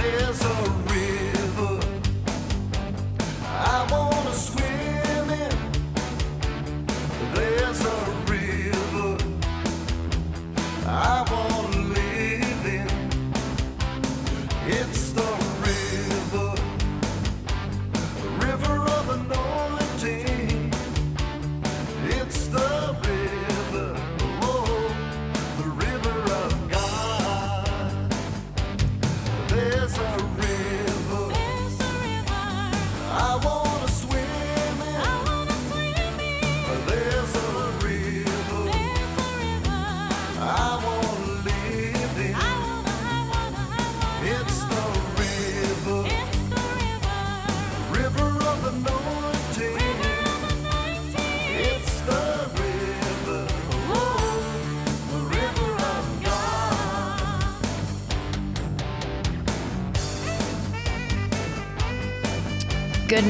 There's a river I wanna swim in. There's a river I wanna live in. It's the river of anointing. It's the river, oh, the river of God. There's a river I wanna swim in. There's a river I wanna live in. It's the river of anointing. It's the river, oh, the river of God. Good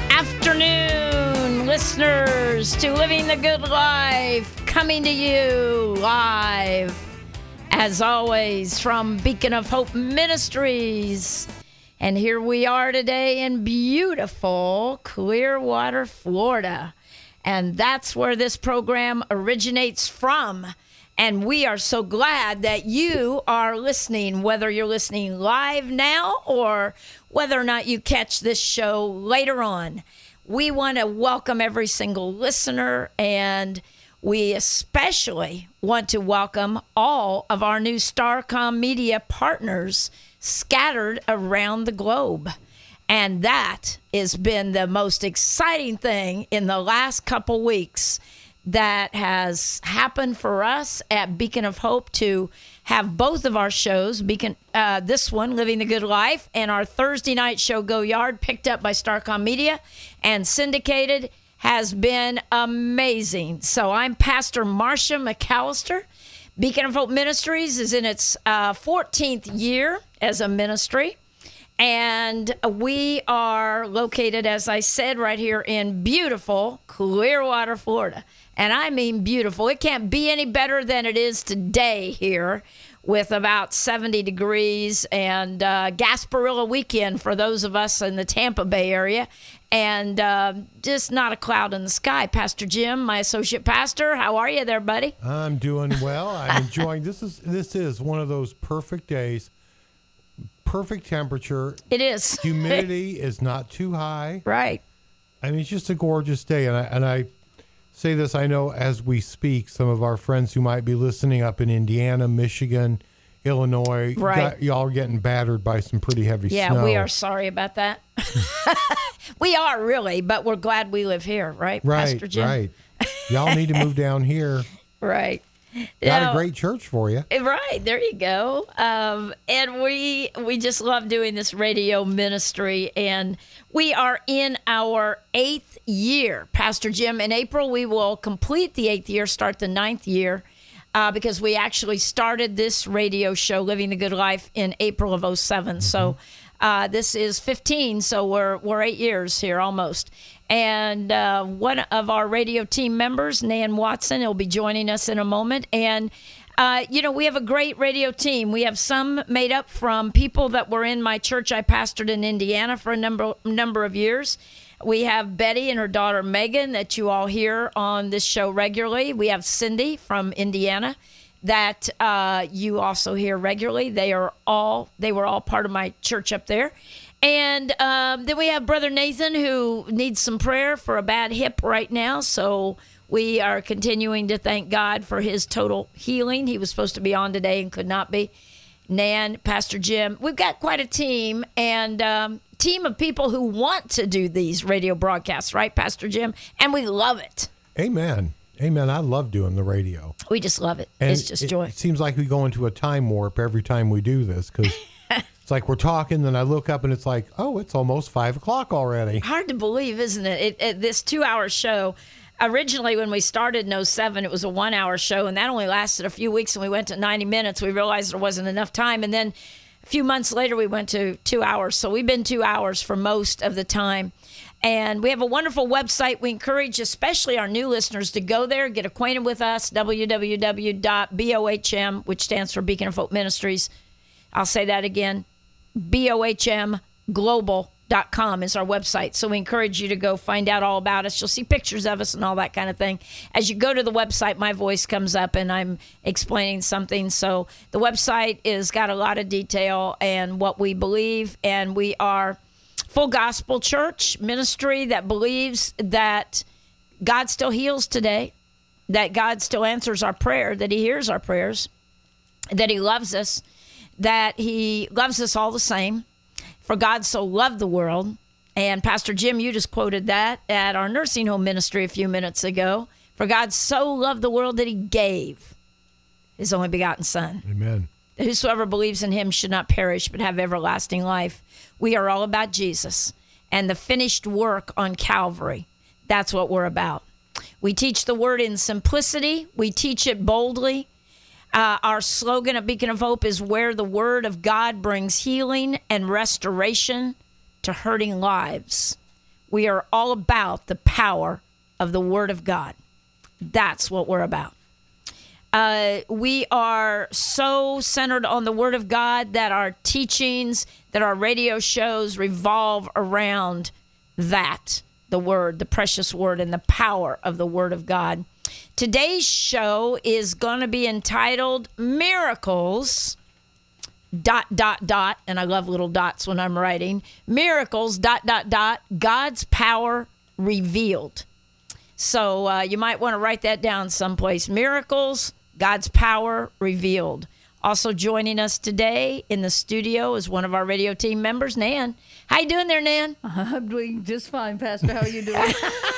afternoon, listeners, to Living the Good Life, coming to you live, as always, from Beacon of Hope Ministries. And here we are today in beautiful Clearwater, Florida. And that's where this program originates from. And we are so glad that you are listening, whether you're listening live now or whether or not you catch this show later on. We want to welcome every single listener, and we especially want to welcome all of our new Starcom Media partners scattered around the globe. And that has been the most exciting thing in the last couple weeks that has happened for us at Beacon of Hope, to have both of our shows, this one, Living the Good Life, and our Thursday night show, Go Yard, picked up by Starcom Media and syndicated, has been amazing. So I'm Pastor Marcia McAllister. Beacon of Hope Ministries is in its 14th year as a ministry. And we are located, as I said, right here in beautiful Clearwater, Florida. And I mean beautiful. It can't be any better than it is today here, with about 70 degrees and Gasparilla weekend for those of us in the Tampa Bay area. And just not a cloud in the sky. Pastor Jim, my associate pastor, how are you there, buddy? I'm doing well. I'm enjoying this is one of those perfect days. Perfect temperature. It is. Humidity is not too high. Right. I mean, it's just a gorgeous day. And I say this, I know as we speak, some of our friends who might be listening up in Indiana, Michigan, Illinois, right, y'all are getting battered by some pretty heavy snow. Yeah, we are sorry about that. We are really, but we're glad we live here, right, Pastor Jim? Right. Y'all need to move down here. Right. Got a great church for you. Right, there you go. And we just love doing this radio ministry, and we are in our 8th year. Pastor Jim, in April, we will complete the 8th year, start the 9th year, because we actually started this radio show, Living the Good Life, in April of 2007. Mm-hmm. So this is 15, so we're 8 years here almost. And one of our radio team members, Nan Watson, will be joining us in a moment. And, we have a great radio team. We have some made up from people that were in my church I pastored in Indiana for a number of years. We have Betty and her daughter Megan that you all hear on this show regularly. We have Cindy from Indiana that you also hear regularly. They were all part of my church up there. And then we have Brother Nathan, who needs some prayer for a bad hip right now. So we are continuing to thank God for his total healing. He was supposed to be on today and could not be. Nan, Pastor Jim. We've got quite a team, and team of people who want to do these radio broadcasts, right, Pastor Jim? And we love it. Amen. Amen. I love doing the radio. We just love it. And it's just joy. It seems like we go into a time warp every time we do this, because it's like we're talking, then I look up and it's like, oh, it's almost 5 o'clock already. Hard to believe, isn't it? This 2-hour show, originally when we started in 2007, it was a 1-hour show, and that only lasted a few weeks, and we went to 90 minutes. We realized there wasn't enough time, and then a few months later, we went to 2 hours. So we've been 2 hours for most of the time. And we have a wonderful website. We encourage especially our new listeners to go there, get acquainted with us, www.BOHM, which stands for Beacon of Hope Ministries. I'll say that again, bohmglobal.com is our website. So we encourage you to go find out all about us. You'll see pictures of us and all that kind of thing. As you go to the website, my voice comes up and I'm explaining something. So the website is got a lot of detail and what we believe, and we are full gospel church ministry that believes that God still heals today, that God still answers our prayer, that he hears our prayers, that he loves us, that he loves us all the same. For God so loved the world. And Pastor Jim, you just quoted that at our nursing home ministry a few minutes ago. For God so loved the world that he gave his only begotten Son. Amen. Whosoever believes in him should not perish but have everlasting life. We are all about Jesus and the finished work on Calvary. That's what we're about. We teach the word in simplicity. We teach it boldly. Our slogan at Beacon of Hope is where the word of God brings healing and restoration to hurting lives. We are all about the power of the word of God. That's what we're about. We are so centered on the word of God that our teachings, that our radio shows revolve around that, the word, the precious word, and the power of the word of God. Today's show is going to be entitled Miracles, ... and I love little dots when I'm writing, Miracles, ... God's power revealed. So you might want to write that down someplace. Miracles, God's power revealed. Also joining us today in the studio is one of our radio team members, Nan. How you doing there, Nan? I'm doing just fine, Pastor. How are you doing?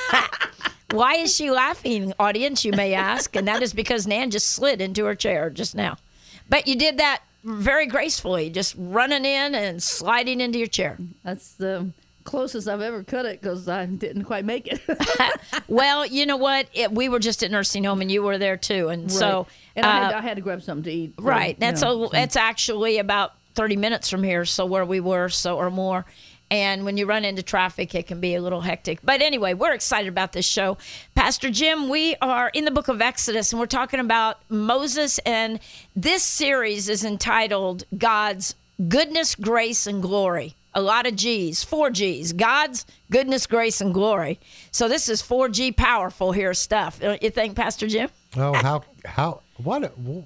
Why is she laughing, audience, you may ask? And that is because Nan just slid into her chair just now. But you did that very gracefully, just running in and sliding into your chair. That's the closest I've ever cut it because I didn't quite make it. Well, you know what? We were just at nursing home and you were there too. And so... And I had to grab something to eat. So, right. That's actually about 30 minutes from here, so where we were, or more. And when you run into traffic, it can be a little hectic. But anyway, we're excited about this show. Pastor Jim, we are in the book of Exodus, and we're talking about Moses. And this series is entitled God's Goodness, Grace, and Glory. A lot of G's, 4 G's. God's goodness, grace, and glory. So this is 4G powerful here stuff. You think, Pastor Jim? Oh, what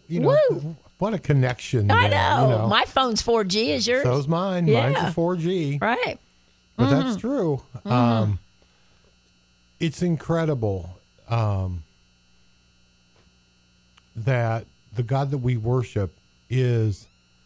a connection. I there, know. My phone's 4G. Is yours? So's mine. Yeah. Mine's a 4G. Right. But that's true. It's incredible that the God that we worship is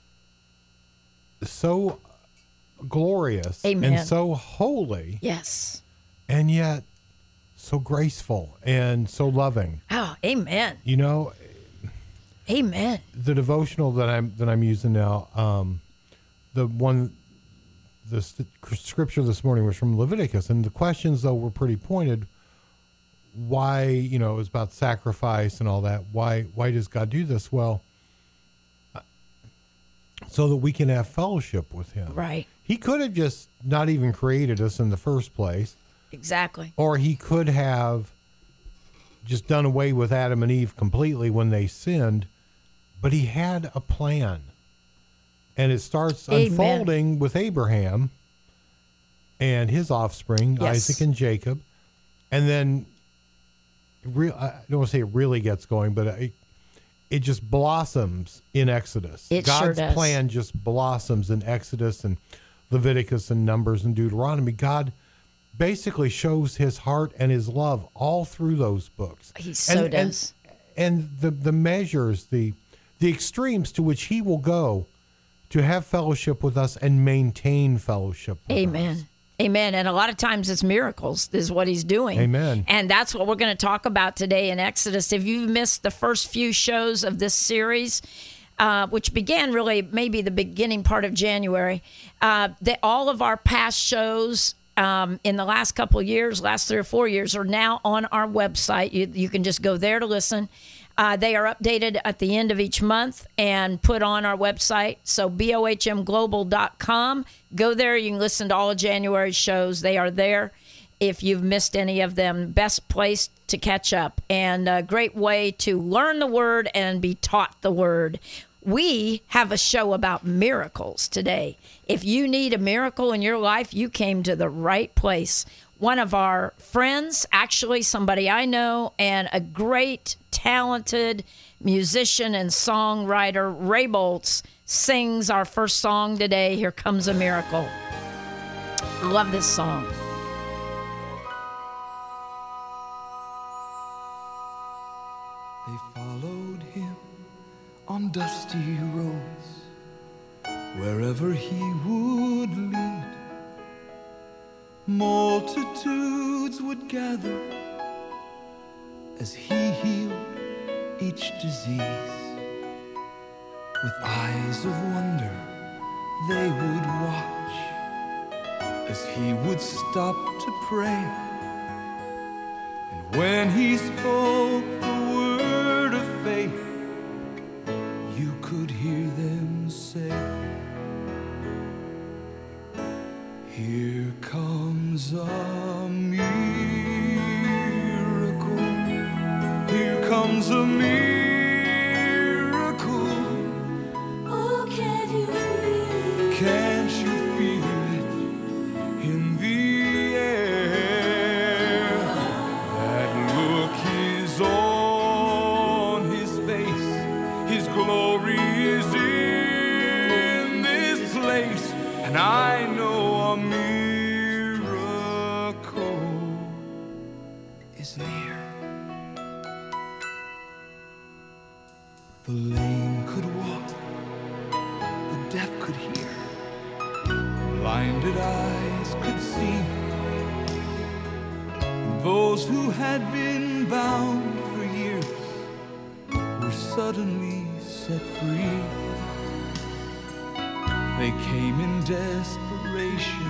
so glorious Amen. and so holy, Yes. and yet so graceful and so loving. Oh, amen. You know, Amen. the devotional that I'm using now, the scripture this morning was from Leviticus, and the questions though were pretty pointed. Why, it was about sacrifice and all that. Why does God do this? Well, so that we can have fellowship with him. Right. He could have just not even created us in the first place. Exactly. Or he could have just done away with Adam and Eve completely when they sinned. But he had a plan. And it starts Amen. unfolding with Abraham and his offspring, Yes. Isaac and Jacob. And then, I don't want to say it really gets going, but it just blossoms in Exodus. It God's sure does. plan just blossoms in Exodus and Leviticus and Numbers and Deuteronomy. God basically shows his heart and his love all through those books. He so does. And the measures, the extremes to which he will go to have fellowship with us and maintain fellowship with us. Amen. Amen. And a lot of times it's miracles is what he's doing. Amen. And that's what we're going to talk about today in Exodus. If you've missed the first few shows of this series, which began really maybe the beginning part of January, all of our past shows in the last couple of years, last 3 or 4 years, are now on our website. You can just go there to listen. They are updated at the end of each month and put on our website. So bohmglobal.com. Go there. You can listen to all of January's shows. They are there. If you've missed any of them, best place to catch up, and a great way to learn the word and be taught the word. we have a show about miracles today. If you need a miracle in your life, you came to the right place. One of our friends, actually somebody I know, and a great, talented musician and songwriter, Ray Boltz, sings our first song today, Here Comes a Miracle. Love this song. They followed him on dusty roads, wherever he would lead. Multitudes would gather as he healed each disease. With eyes of wonder, they would watch as he would stop to pray. And when he spoke the word of faith, you could hear them say, here comes a miracle. Here comes a miracle. Oh, can you feel it? Can't you feel it in the air? That look is on his face. His glory is in this place. And I know a miracle is near. The lame could walk, the deaf could hear, blinded eyes could see, and those who had been bound for years were suddenly set free. They came in desperation,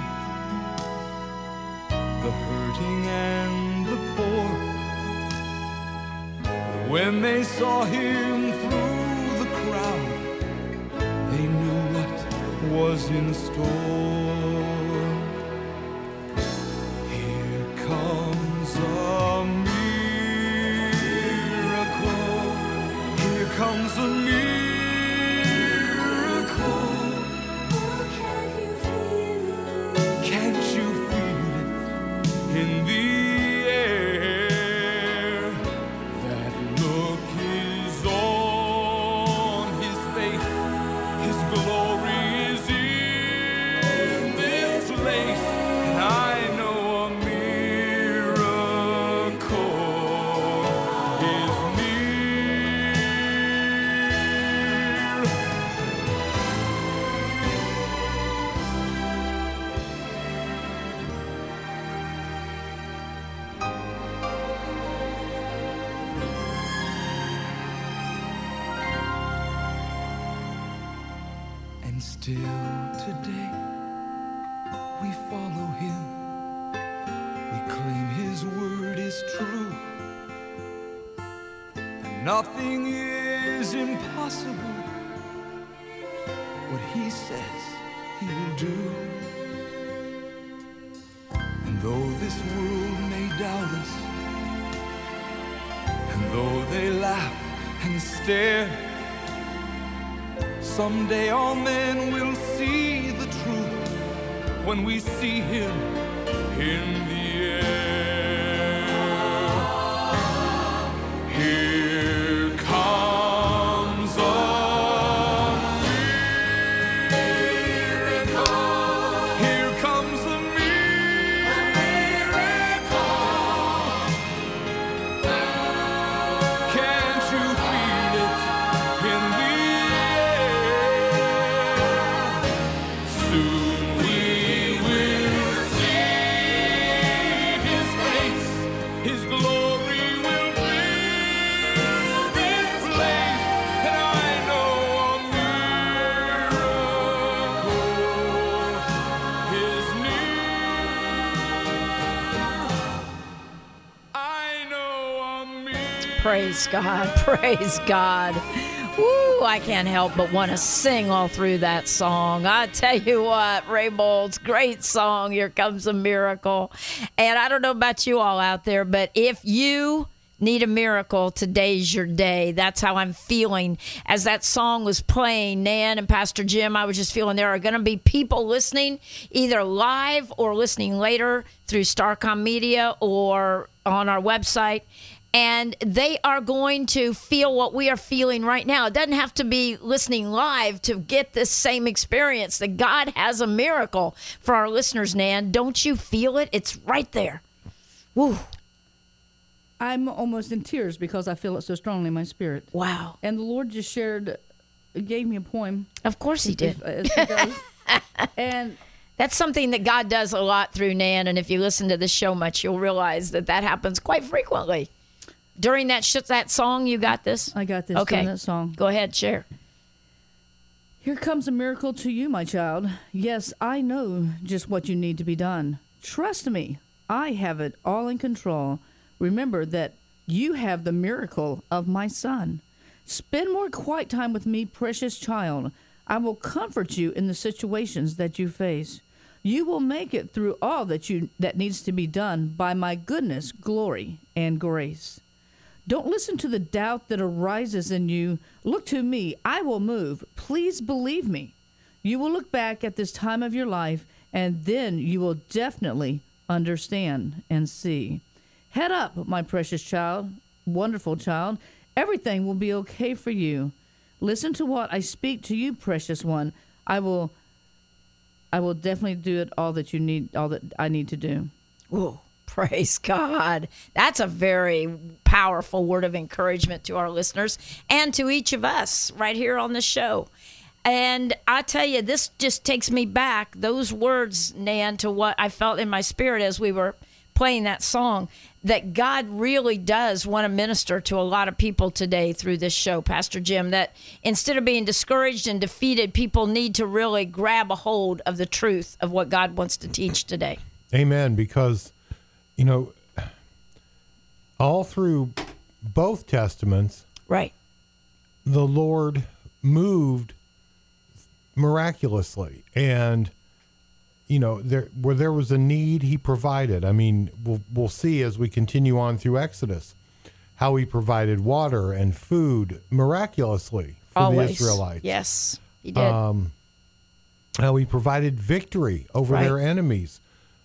the hurting and the poor. But when they saw him through the crowd, they knew what was in store. Here comes a miracle. Here comes a miracle. Oh, can you feel it? Can't you feel it in the air? That look is on his face. His glory is in this place. And I know a miracle is near. And still today we follow him. We claim his word is true. And nothing is impossible. What he says he'll do. And though this world may doubt us, and though they laugh and stare, someday all men will see the truth when we see him in the air. Here comes a miracle. Here comes a miracle. Can't you feel it in the air? Soon we will see his face. His glory will fill this place. And I know a miracle is near. I know a miracle. Praise God. Praise God. Woo, I can't help but want to sing all through that song. I tell you what, Ray Boltz, great song, Here Comes a Miracle. And I don't know about you all out there, but if you Need a miracle, today's your day. That's how I'm feeling. As that song was playing, Nan and Pastor Jim, I was just feeling there are going to be people listening either live or listening later through Starcom Media or on our website. And they are going to feel what we are feeling right now. It doesn't have to be listening live to get this same experience. That God has a miracle for our listeners, Nan. Don't you feel it? It's right there. Woo. I'm almost in tears because I feel it so strongly in my spirit. Wow. And the Lord just gave me a poem. Of course he did. As he does. And that's something that God does a lot through Nan. And if you listen to the show much, you'll realize that happens quite frequently. During that song, you got this? I got this Okay. during that song. Go ahead, share. Here comes a miracle to you, my child. Yes, I know just what you need to be done. Trust me, I have it all in control. Remember that you have the miracle of my son. Spend more quiet time with me, precious child. I will comfort you in the situations that you face. You will make it through all that needs to be done by my goodness, glory, and grace. Don't listen to the doubt that arises in you. Look to me. I will move. Please believe me. You will look back at this time of your life, and then you will definitely understand and see. Head up, my precious child, wonderful child. Everything will be okay for you. Listen to what I speak to you, precious one. I will definitely do it all that I need to do. Whoa, praise God. That's a very powerful word of encouragement to our listeners and to each of us right here on the show. And I tell you, this just takes me back, those words, Nan, to what I felt in my spirit as we were playing that song, that God really does want to minister to a lot of people today through this show, Pastor Jim, that instead of being discouraged and defeated, people need to really grab a hold of the truth of what God wants to teach today. Amen. Because, all through both testaments, Right. the Lord moved miraculously. And where there was a need, he provided. I mean, we'll see as we continue on through Exodus how he provided water and food miraculously for Always. the Israelites. Yes, he did. How he provided victory over Right. their enemies.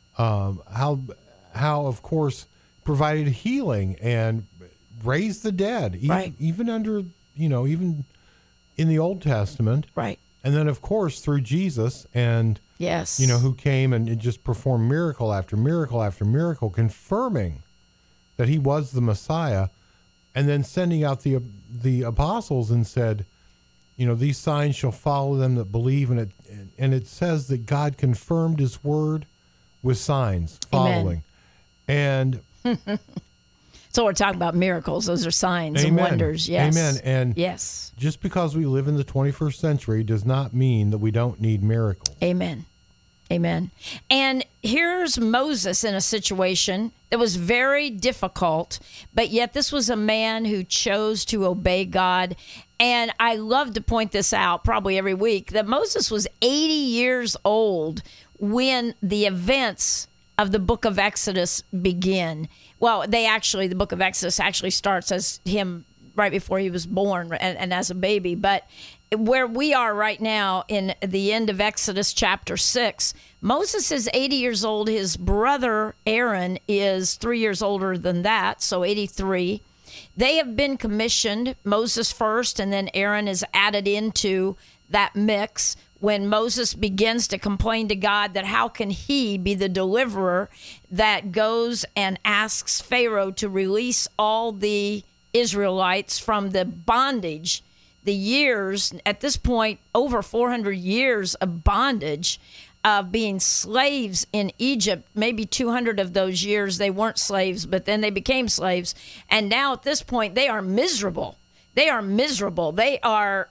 How of course provided healing and raised the dead, even under even in the Old Testament. Right. And then of course through Jesus and Yes. who came and just performed miracle after miracle after miracle, confirming that he was the Messiah, and then sending out the apostles and said, these signs shall follow them that believe. And it says that God confirmed his word with signs following. Amen. And so we're talking about miracles. Those are signs and Amen. wonders. Yes. Amen. And yes. just because we live in the 21st century does not mean that we don't need miracles. Amen. Amen. And here's Moses in a situation that was very difficult, but yet this was a man who chose to obey God. And I love to point this out probably every week that Moses was 80 years old when the events of the book of Exodus begin. Well, the book of Exodus actually starts as him right before he was born and as a baby. But where we are right now in the end of Exodus chapter 6, Moses is 80 years old. His brother Aaron is 3 years older than that, so 83. They have been commissioned, Moses first, and then Aaron is added into that mix when Moses begins to complain to God that how can he be the deliverer that goes and asks Pharaoh to release all the Israelites from the bondage, the years, at this point, over 400 years of bondage, of being slaves in Egypt. Maybe 200 of those years they weren't slaves, but then they became slaves. And now at this point, they are miserable. They are miserable. They are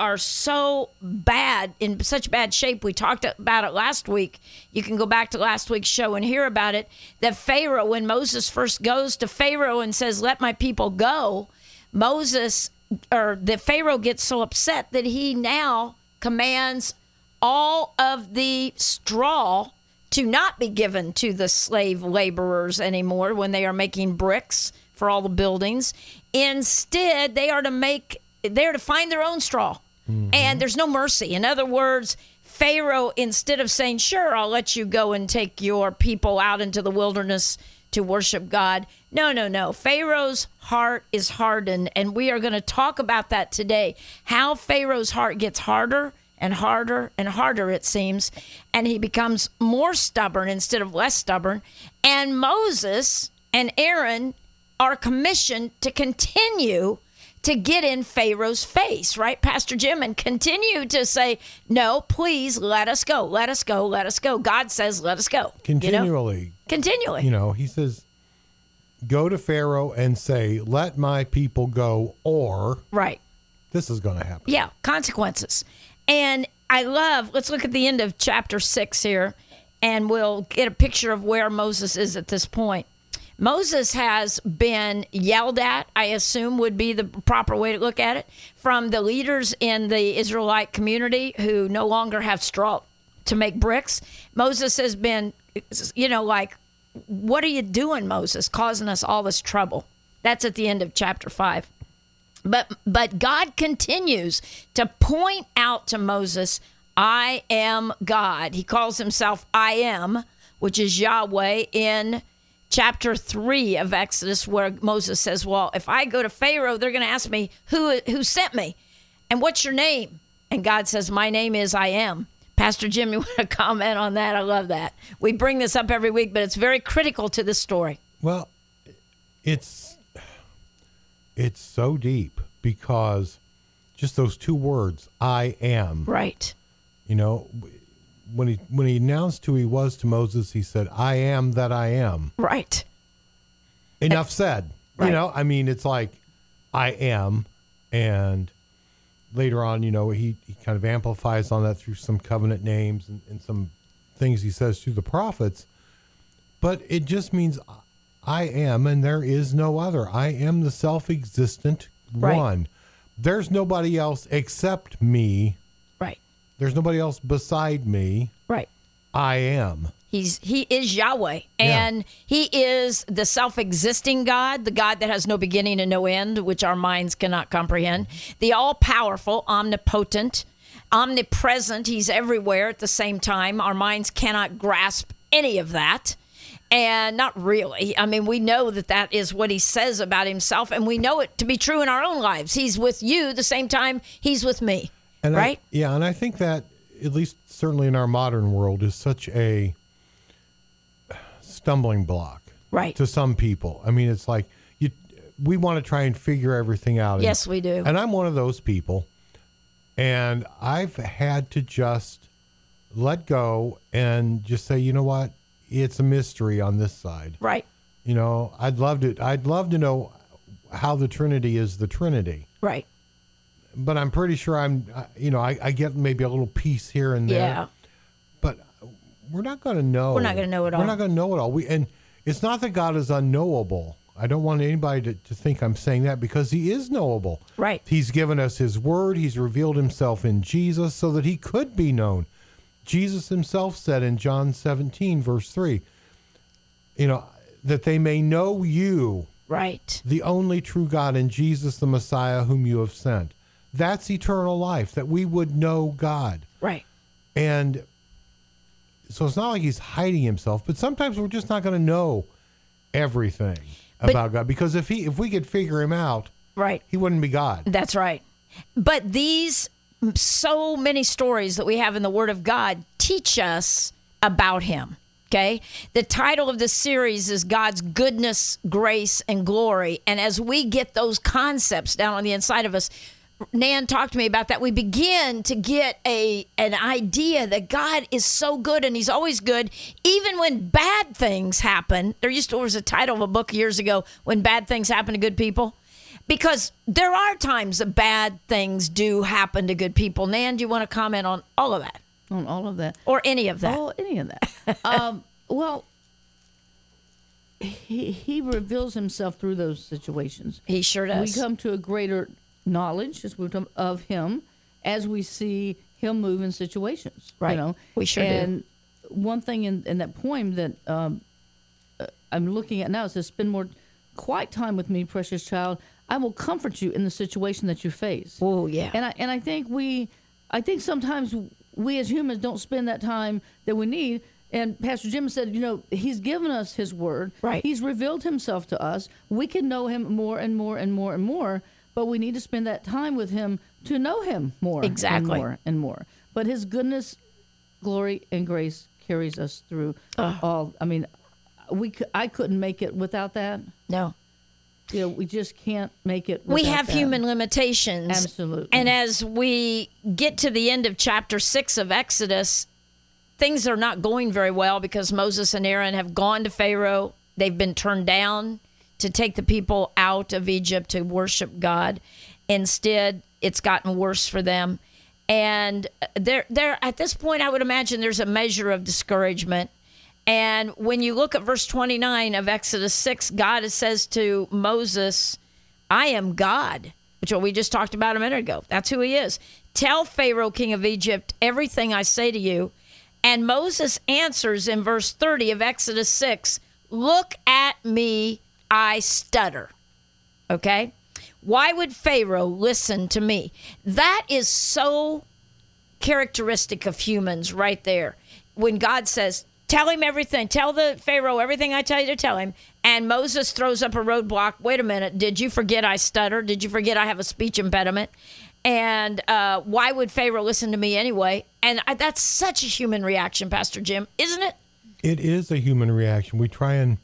so bad, in such bad shape. We talked about it last week. You can go back to last week's show and hear about it. That Pharaoh, when Moses first goes to Pharaoh and says, "Let my people go," the Pharaoh gets so upset that he now commands all of the straw to not be given to the slave laborers anymore when they are making bricks for all the buildings. Instead, they are to find their own straw. And there's no mercy. In other words, Pharaoh, instead of saying, sure, I'll let you go and take your people out into the wilderness to worship God. No. Pharaoh's heart is hardened, and we are going to talk about that today. How Pharaoh's heart gets harder and harder and harder, it seems, and he becomes more stubborn instead of less stubborn. And Moses and Aaron are commissioned to continue to get in Pharaoh's face, right, Pastor Jim, and continue to say, no, please let us go, let us go, let us go. God says, let us go. Continually. Continually. He says, go to Pharaoh and say, let my people go, or right. This is going to happen. Yeah, consequences. And let's look at the end of chapter 6 here, and we'll get a picture of where Moses is at this point. Moses has been yelled at, I assume would be the proper way to look at it, from the leaders in the Israelite community who no longer have straw to make bricks. Moses has been, like, what are you doing, Moses, causing us all this trouble? That's at the end of chapter 5. But God continues to point out to Moses, I am God. He calls himself I am, which is Yahweh, in chapter 3 of Exodus, where Moses says, well, if I go to Pharaoh, they're going to ask me, who sent me? And what's your name? And God says, my name is I am. Pastor Jim, you want to comment on that? I love that. We bring this up every week, but it's very critical to this story. Well, it's so deep because just those two words, I am. Right. When he announced who he was to Moses, he said, I am that I am. Right. Enough said. Right. It's like, I am. And later on, he kind of amplifies on that through some covenant names and some things he says through the prophets. But it just means I am, and there is no other. I am the self-existent one. There's nobody else except me. Right. There's nobody else beside me. Right. I am. He is Yahweh, and he is the self-existing God, the God that has no beginning and no end, which our minds cannot comprehend, the all-powerful, omnipotent, omnipresent. He's everywhere at the same time. Our minds cannot grasp any of that, and not really. I mean, we know that is what he says about himself, and we know it to be true in our own lives. He's with you the same time he's with me, and right? And I think that, at least certainly in our modern world, is such a stumbling block, right, to some people. I mean, it's like we want to try and figure everything out. Yes, we do. And I'm one of those people, and I've had to just let go and just say, you know what, it's a mystery on this side. Right. I'd love to know how the Trinity is the Trinity. Right. But I'm pretty sure I get maybe a little piece here and there. Yeah. But we're not going to know. We're not going to know it all. We're not going to know it all. And it's not that God is unknowable. I don't want anybody to think I'm saying that, because he is knowable. Right. He's given us his word. He's revealed himself in Jesus so that he could be known. Jesus himself said in John 17, verse 3, that they may know you, right, the only true God, and Jesus the Messiah whom you have sent. That's eternal life, that we would know God. Right. And so it's not like he's hiding himself, but sometimes we're just not going to know everything about God, because if we could figure him out, right, he wouldn't be God. That's right. But these so many stories that we have in the Word of God teach us about him. Okay? The title of this series is God's Goodness, Grace, and Glory. And as we get those concepts down on the inside of us, Nan talked to me about that. We begin to get an idea that God is so good, and he's always good, even when bad things happen. There was a title of a book years ago, When Bad Things Happen to Good People, because there are times that bad things do happen to good people. Nan, do you want to comment on all of that? On all of that? Or any of that? Oh, any of that. Well, he reveals himself through those situations. He sure does. We come to a greater knowledge of him as we see him move in situations. Right. We sure do. And one thing in that poem that I'm looking at now, it says, spend quiet time with me, precious child. I will comfort you in the situation that you face. Oh, yeah. And I think sometimes we as humans don't spend that time that we need. And Pastor Jim said, he's given us his word. Right. He's revealed himself to us. We can know him more and more and more and more, but we need to spend that time with him to know him more Exactly. and more and more. But his goodness, glory, and grace carries us through all. I mean, I couldn't make it without that. No. We just can't make it without We have that. human limitations. Absolutely. And as we get to the end of chapter 6 of Exodus, things are not going very well because Moses and Aaron have gone to Pharaoh. They've been turned down to take the people out of Egypt to worship God. Instead, it's gotten worse for them. And they're at this point, I would imagine there's a measure of discouragement. And when you look at verse 29 of Exodus 6, God says to Moses, I am God, which is what we just talked about a minute ago. That's who he is. Tell Pharaoh, king of Egypt, everything I say to you. And Moses answers in verse 30 of Exodus 6, look at me, I stutter. Okay? Why would Pharaoh listen to me? That is so characteristic of humans right there. When God says, tell him everything, tell the Pharaoh everything I tell you to tell him, and Moses throws up a roadblock, wait a minute, did you forget I stutter? Did you forget I have a speech impediment? And why would Pharaoh listen to me anyway? And that's such a human reaction, Pastor Jim, isn't it? It is a human reaction. We try and,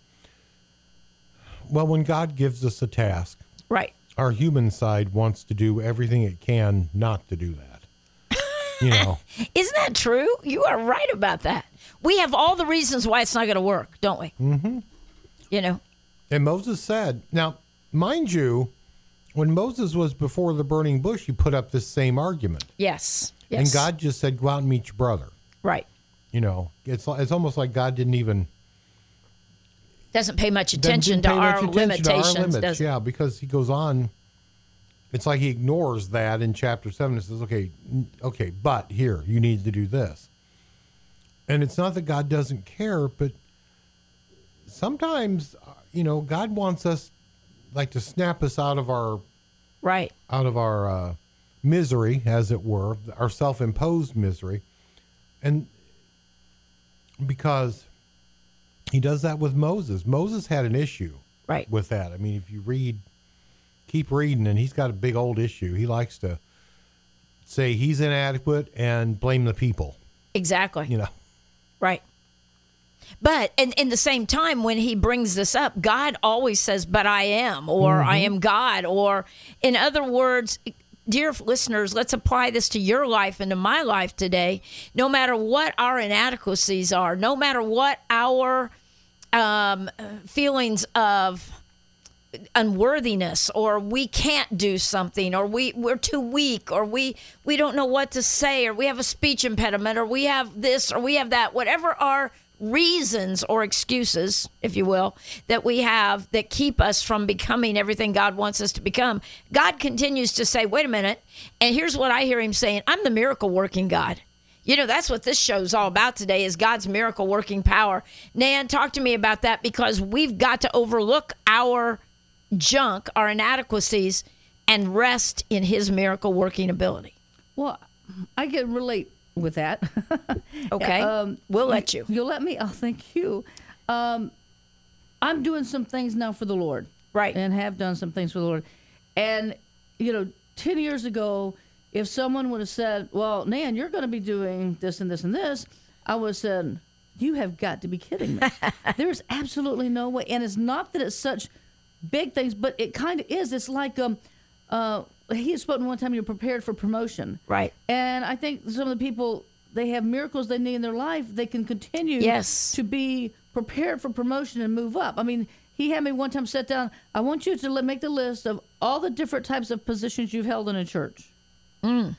when God gives us a task, Right. our human side wants to do everything it can not to do that. Isn't that true? You are right about that. We have all the reasons why it's not going to work, don't we? Mm-hmm. And Moses said, now, mind you, when Moses was before the burning bush, he put up this same argument. Yes. And God just said, go out and meet your brother. Right. It's almost like God didn't even... Doesn't pay much attention Doesn't to pay our much attention to our limitations, limits. does it? Yeah, because he goes on. It's like he ignores that in chapter 7 and says, okay, but here, you need to do this. And it's not that God doesn't care, but sometimes, God wants us like to snap us out of our Right. misery, as it were, our self-imposed misery. And because he does that with Moses. Moses had an issue Right. with that. I mean, if you keep reading, and he's got a big old issue. He likes to say he's inadequate and blame the people. Exactly. You know. Right. But in the same time, when he brings this up, God always says, but I am, or I am God, or in other words, dear listeners, let's apply this to your life and to my life today. No matter what our inadequacies are, no matter what our feelings of unworthiness, or we can't do something, or we're too weak, or we don't know what to say, or we have a speech impediment, or we have this, or we have that, whatever our reasons or excuses, if you will, that we have that keep us from becoming everything God wants us to become, God continues to say, wait a minute, and here's what I hear him saying, I'm the miracle working God. You know, that's what this show's all about today, is God's miracle working power. Nan, talk to me about that, because we've got to overlook our junk, our inadequacies, and rest in his miracle working ability. Well, I can relate with that. Okay. We'll let you. You'll let me? Oh, thank you. I'm doing some things now for the Lord. Right. And have done some things for the Lord. And, 10 years ago, if someone would have said, well, Nan, you're going to be doing this and this and this, I would have said, you have got to be kidding me. There's absolutely no way. And it's not that it's such big things, but it kind of is. It's like he had spoken one time, you're prepared for promotion. Right. And I think some of the people, they have miracles they need in their life. They can continue to be prepared for promotion and move up. I mean, he had me one time sit down. I want you to make the list of all the different types of positions you've held in a church. And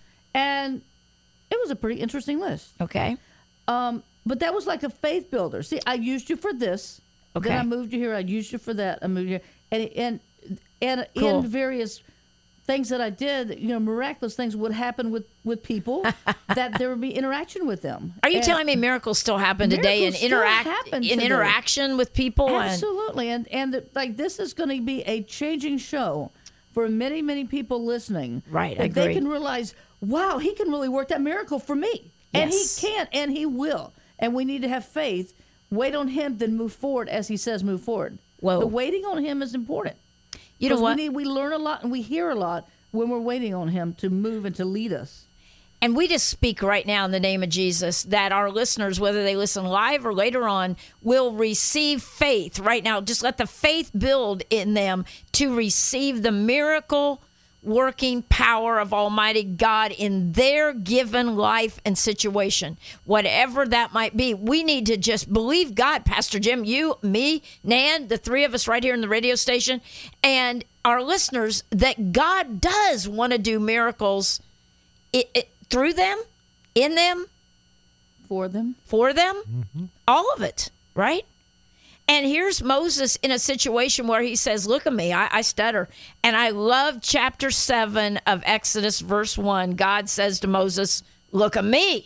it was a pretty interesting list. Okay. But that was like a faith builder. See, I used you for this. Okay. Then I moved you here. I used you for that. I moved you here. And Cool. in various things that I did, miraculous things would happen with people, that there would be interaction with them. Are you And- telling me miracles still happen today in Miracles still happen today. interaction with people? Absolutely, and like this is going to be a changing show for many, many people listening. Right, I that they agree. can realize, wow, he can really work that miracle for me, and Yes. he can, and he will. And we need to have faith, wait on him, then move forward as he says, move forward. Whoa. The waiting on him is important. You know 'Cause what? We learn a lot and we hear a lot when we're waiting on him to move and to lead us. And we just speak right now in the name of Jesus that our listeners, whether they listen live or later on, will receive faith right now. Just let the faith build in them to receive the miracle working power of Almighty God in their given life and situation, whatever that might be. We need to just believe God, Pastor Jim, you, me, Nan, the three of us right here in the radio station, and our listeners, that God does want to do miracles through them, in them, For them. for them, all of it, right? And here's Moses in a situation where he says, look at me, I stutter. And I love chapter 7 of Exodus, verse 1. God says to Moses, look at me.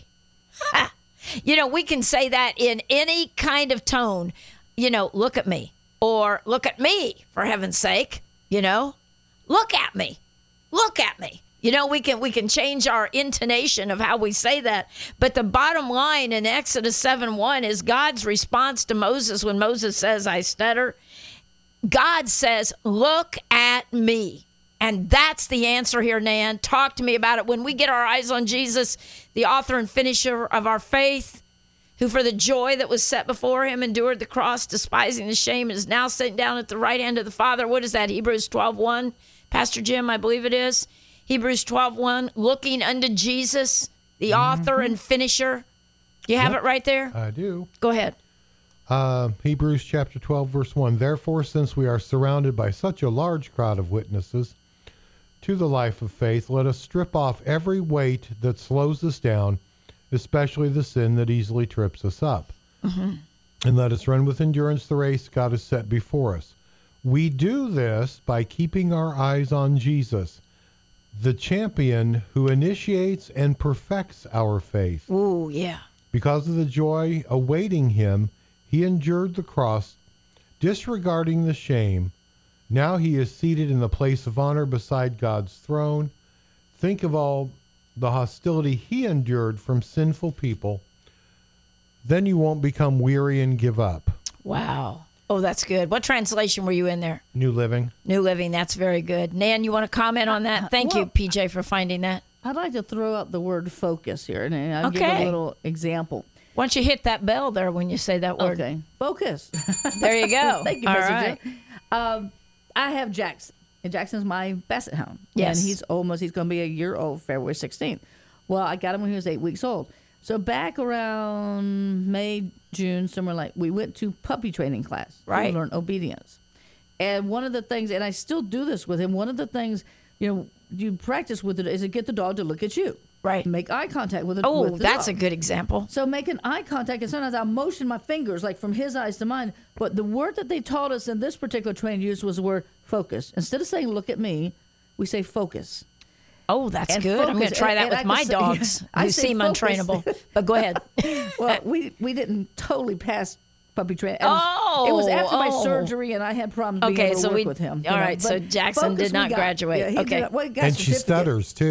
We can say that in any kind of tone, look at me, or look at me, for heaven's sake, look at me, look at me. We can change our intonation of how we say that. But the bottom line in Exodus 7:1 is God's response to Moses when Moses says, I stutter. God says, look at me. And that's the answer here, Nan. Talk to me about it. When we get our eyes on Jesus, the author and finisher of our faith, who for the joy that was set before him endured the cross, despising the shame, is now sitting down at the right hand of the Father. What is that? Hebrews 12:1. Pastor Jim, I believe it is. Hebrews 12:1, looking unto Jesus, the author and finisher. You have it right there? I do. Go ahead. Hebrews chapter 12, verse 1. Therefore, since we are surrounded by such a large crowd of witnesses to the life of faith, let us strip off every weight that slows us down, especially the sin that easily trips us up. And let us run with endurance the race God has set before us. We do this by keeping our eyes on Jesus, the champion who initiates and perfects our faith. Ooh, yeah. Because of the joy awaiting him, he endured the cross, disregarding the shame. Now he is seated in the place of honor beside God's throne. Think of all the hostility he endured from sinful people. Then you won't become weary and give up. Wow. Oh, that's good. What translation were you in there? New Living. New Living. That's very good. Nan, you want to comment on that? Thank you, well, PJ, for finding that. I'd like to throw out the word focus here, and I'll give a little example. Why don't you hit that bell there when you say that word? Okay, focus. There you go. Thank you, All Pastor right. Jim. I have Jackson, and Jackson's my basset hound. Yes. And he's going to be a year old February 16th. Well, I got him when he was 8 weeks old. So back around May, June, somewhere like, we went to puppy training class. Right. To learn obedience. And one of the things, and I still do this with him, one of the things, you practice with it is to get the dog to look at you. Right. Make eye contact with it. Oh, with the that's a dog. good example. So making eye contact, and sometimes I motion my fingers like from his eyes to mine. But the word that they taught us in this particular training use was the word focus. Instead of saying "look at me," we say "focus." Oh, that's And good. I'm going to focus. try that And I with can my say- dogs I who say seem focus. untrainable. But go ahead. Well, we didn't totally pass puppy training. Oh, it was after my oh. surgery, and I had problems being Okay, able to so work with him. all right, so But Jackson focus did not we got. graduate. Yeah, he Okay. did, well, he got And she certificate. stutters, too.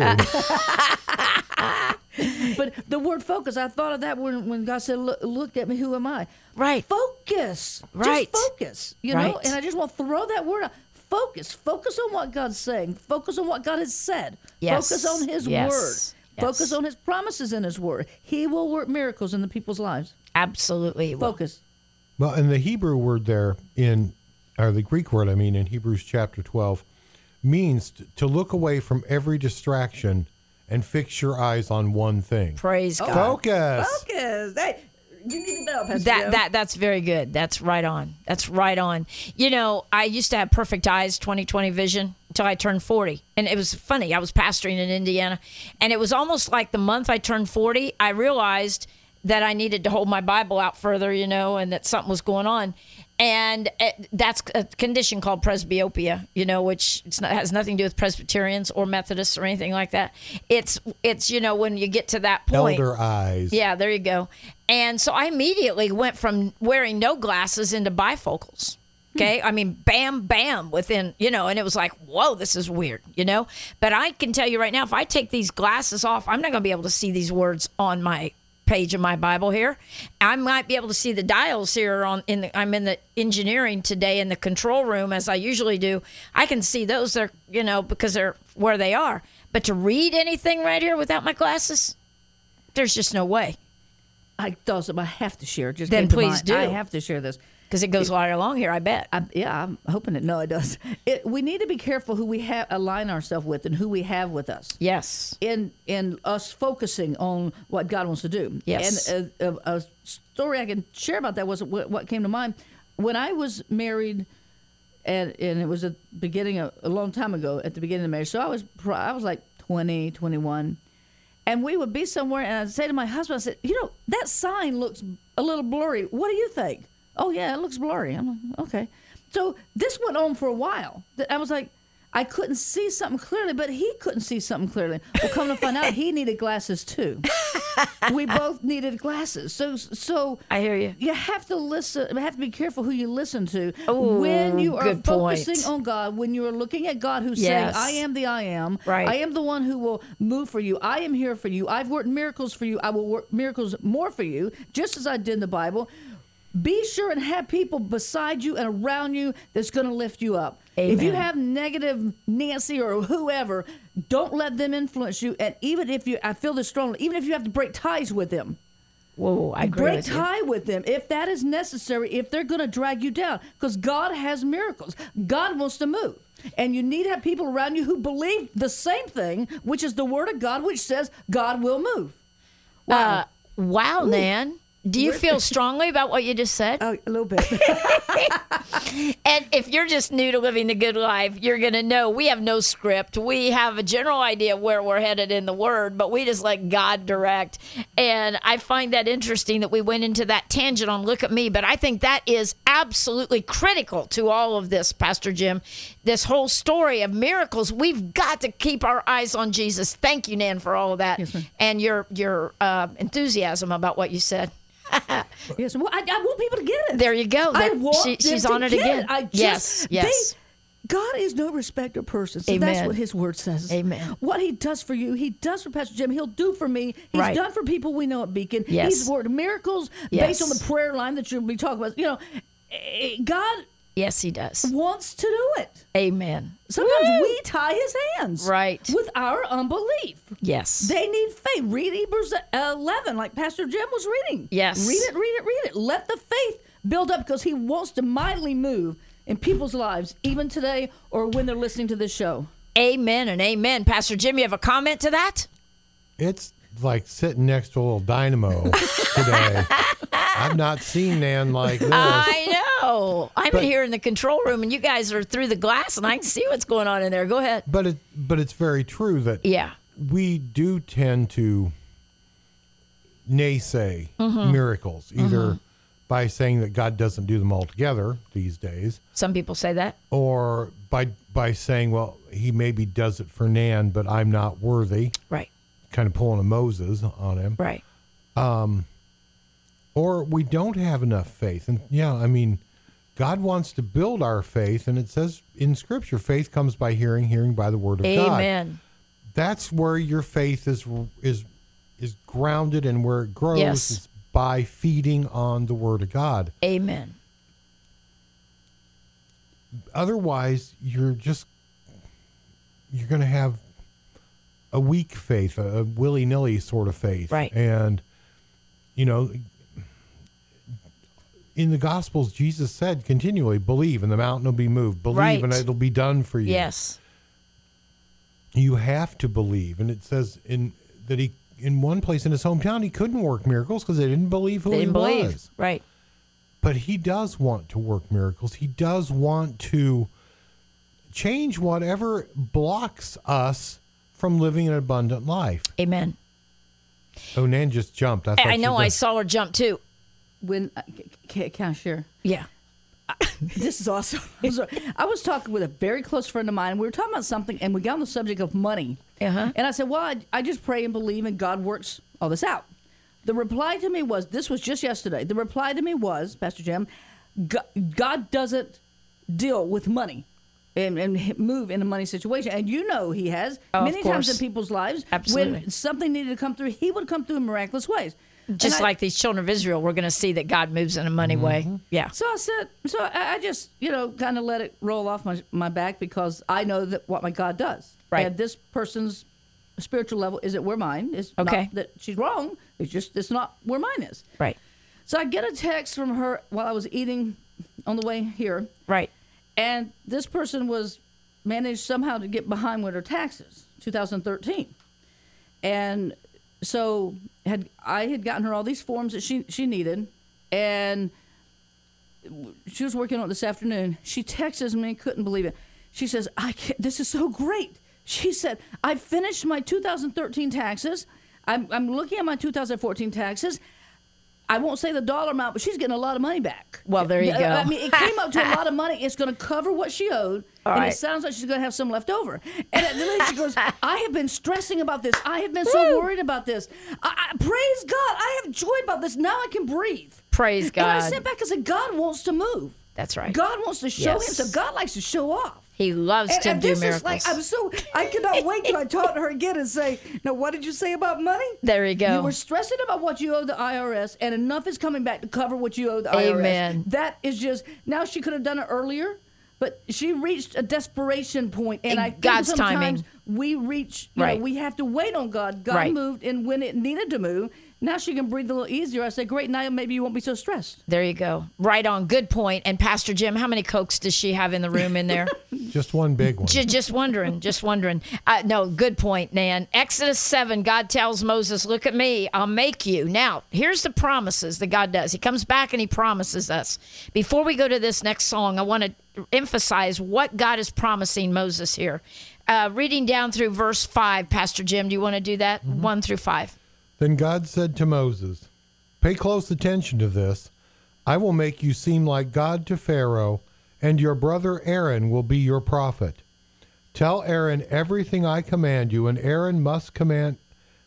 But the word focus, I thought of that when God said, look at me, who am I? Right. Focus. Right. Just focus, know? Right. And I just want to throw that word out. Focus. Focus on what God's saying. Focus on what God has said. Yes. Focus on His Yes. word. Yes. Focus on His promises in His word. He will work miracles in the people's lives. Absolutely. he will. Focus. Well, and the Hebrew word there or the Greek word, in Hebrews chapter 12, means to look away from every distraction and fix your eyes on one thing. Praise God. Focus. Focus. Hey, you need the bell, Pastor Joe. That's very good. That's right on. That's right on. I used to have perfect eyes, 20/20 vision until I turned 40. And it was funny. I was pastoring in Indiana, and it was almost like the month I turned 40, I realized that I needed to hold my Bible out further, and that something was going on. And that's a condition called presbyopia, which has nothing to do with Presbyterians or Methodists or anything like that. It's when you get to that point. Elder eyes. Yeah, there you go. And so I immediately went from wearing no glasses into bifocals. Okay. I mean, bam, bam, within, and it was like, whoa, this is weird, But I can tell you right now, if I take these glasses off, I'm not going to be able to see these words on my page of my Bible here. I might be able to see the dials here I'm in the engineering today in the control room as I usually do. I can see those there, because they're where they are. But to read anything right here without my glasses, there's just no way. I have to share. Just then came to please mind. do. I have to share this. Because it goes right along here, I bet. I'm hoping it. No, it does. We need to be careful who we align ourselves with and who we have with us. Yes. In us focusing on what God wants to do. Yes. And a story I can share about that was what came to mind when I was married, and it was a beginning a long time ago at the beginning of the marriage. So I was like 20, 21. And we would be somewhere, and I'd say to my husband, I said, that sign looks a little blurry. What do you think? Oh, yeah, it looks blurry. I'm like, okay. So this went on for a while. I was like, I couldn't see something clearly, but he couldn't see something clearly. Well, come to find out, he needed glasses too. We both needed glasses. So I hear you. You have to listen. You have to be careful who you listen to. Ooh, when you are good focusing point. on God, when you are looking at God who's Yes. saying, I am the I am. Right. I am the one who will move for you. I am here for you. I've worked miracles for you. I will work miracles more for you, just as I did in the Bible. Be sure and have people beside you and around you that's going to lift you up. Amen. If you have negative Nancy or whoever, don't let them influence you. And even if I feel this strongly, even if you have to break ties with them, Whoa, I agree break with you. tie with them if that is necessary, if they're going to drag you down. Because God has miracles. God wants to move. And you need to have people around you who believe the same thing, which is the Word of God, which says God will move. Wow. Wow, Nan. Do you feel strongly about what you just said? A little bit. And if you're just new to Living the Good Life, you're going to know we have no script. We have a general idea of where we're headed in the Word, but we just let God direct. And I find that interesting that we went into that tangent on Look at Me, but I think that is absolutely critical to all of this, Pastor Jim. This whole story of miracles, we've got to keep our eyes on Jesus. Thank you, Nan, for all of that. Yes, ma'am. And your enthusiasm about what you said. Yes, well, I want people to get it. There you go. I want them she's to on it get again. it. I yes. God is no respecter of persons. So Amen. that's what his word says. Amen. What he does for you, he does for Pastor Jim. He'll do for me. He's Right. done for people we know at Beacon. Yes. He's worked miracles Yes. based on the prayer line that you'll be talking about. God Yes, he does. wants to do it. Amen. Sometimes Woo! we tie his hands. Right. With our unbelief. Yes. They need faith. Read Hebrews 11 like Pastor Jim was reading. Yes. Read it. Let the faith build up because he wants to mightily move in people's lives, even today or when they're listening to this show. Amen and amen. Pastor Jim, you have a comment to that? It's like sitting next to a little dynamo today. I've not seen Nan like this. I know. I'm But- here in the control room, and you guys are through the glass, and I can see what's going on in there. Go ahead. But it's very true that Yeah. we do tend to naysay Mm-hmm. miracles, either by saying that God doesn't do them altogether these days, Some people say that. or by saying, well, he maybe does it for Nan, but I'm not worthy, Right. kind of pulling a Moses on him. Right. Or we don't have enough faith. And yeah, I mean, God wants to build our faith, and it says in Scripture, faith comes by hearing, hearing by the word of God. Amen. That's where your faith is grounded, and where it grows Yes. is by feeding on the word of God. Amen. Otherwise, you're going to have a weak faith, a willy-nilly sort of faith. Right. And, in the Gospels, Jesus said continually, believe and the mountain will be moved. Believe Right. and it'll be done for you. Yes. You have to believe. And it says in one place in his hometown, he couldn't work miracles because they didn't believe who They he didn't believe. was. Right. But he does want to work miracles. He does want to change whatever blocks us from living an abundant life. Amen. Oh, Nan just jumped. I know. I saw her jump too. When can I share? Yeah. This is awesome. I was talking with a very close friend of mine. We were talking about something, and we got on the subject of money. Uh-huh. And I said, well, I just pray and believe, and God works all this out. The reply to me was, this was just yesterday. The reply to me was, Pastor Jim, God doesn't deal with money and move in a money situation. And you know he has. Many times in people's lives. Absolutely. When something needed to come through, he would come through in miraculous ways. Just like these children of Israel, we're going to see that God moves in a money way. Yeah. So I just, kind of let it roll off my back because I know that what my God does. Right. And this person's spiritual level isn't where mine is. Okay. Not that she's wrong. It's not where mine is. Right. So I get a text from her while I was eating on the way here. Right. And this person was managed somehow to get behind with her taxes, 2013. And so I had gotten her all these forms that she needed, and she was working on it this afternoon. She texts me, couldn't believe it. She says, this is so great. She said, I finished my 2013 taxes. I'm looking at my 2014 taxes. I won't say the dollar amount, but she's getting a lot of money back. Well, there you go. I mean, it came up to a lot of money. It's going to cover what she owed, and right. it sounds like she's going to have some left over. And then she goes, I have been stressing about this. I have been so worried about this. Praise God. I have joy about this. Now I can breathe. Praise God. And I sat back and said, God wants to move. That's right. God wants to show Yes. himself. God likes to show off. He loves to And do this miracles. is like, I cannot wait till I talk to her again and say, now, what did you say about money? There you go. You were stressing about what you owe the IRS, and enough is coming back to cover what you owe the Amen. IRS. That is just, now she could have done it earlier, but she reached a desperation point, and I think God's sometimes timing. we reach, Right. we have to wait on God. God Right. moved, and when it needed to move, now she can breathe a little easier. I say, great, now maybe you won't be so stressed. There you go. Right on. Good point. And Pastor Jim, how many Cokes does she have in the room in there? Just one big one. Just wondering. No, good point, Nan. Exodus 7, God tells Moses, look at me, I'll make you. Now, here's the promises that God does. He comes back and he promises us. Before we go to this next song, I want to emphasize what God is promising Moses here. Reading down through verse 5, Pastor Jim, do you want to do that? 1 through 5. Then God said to Moses, pay close attention to this. I will make you seem like God to Pharaoh, and your brother Aaron will be your prophet. Tell Aaron everything I command you, and Aaron must command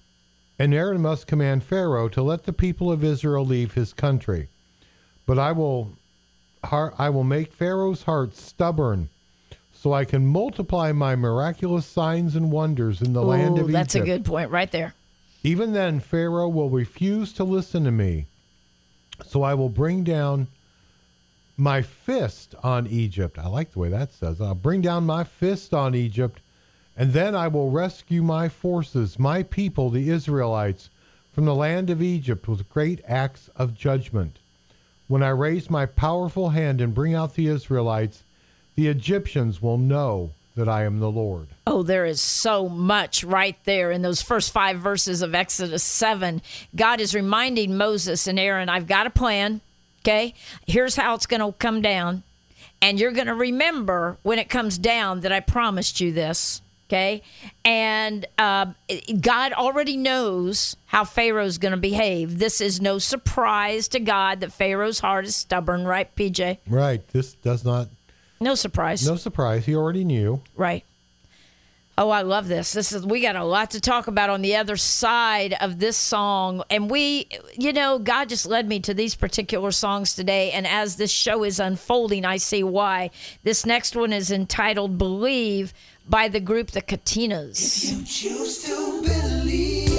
Pharaoh to let the people of Israel leave his country. But I will make Pharaoh's heart stubborn, so I can multiply my miraculous signs and wonders in the land of Egypt. That's a good point right there. Even then, Pharaoh will refuse to listen to me. So I will bring down my fist on Egypt. I like the way that says. I'll bring down my fist on Egypt, and then I will rescue my forces, my people, the Israelites, from the land of Egypt with great acts of judgment. When I raise my powerful hand and bring out the Israelites, the Egyptians will know that I am the Lord. Oh, there is so much right there in those first 5 verses of Exodus 7. God is reminding Moses and Aaron, I've got a plan, okay? Here's how it's going to come down. And you're going to remember when it comes down that I promised you this, okay? And God already knows how Pharaoh's going to behave. This is no surprise to God that Pharaoh's heart is stubborn, right, PJ? Right. This does not... No surprise. No surprise. He already knew. Right. Oh, I love this. We got a lot to talk about on the other side of this song. And God just led me to these particular songs today. And as this show is unfolding, I see why. This next one is entitled Believe by the group The Katinas. If you choose to believe.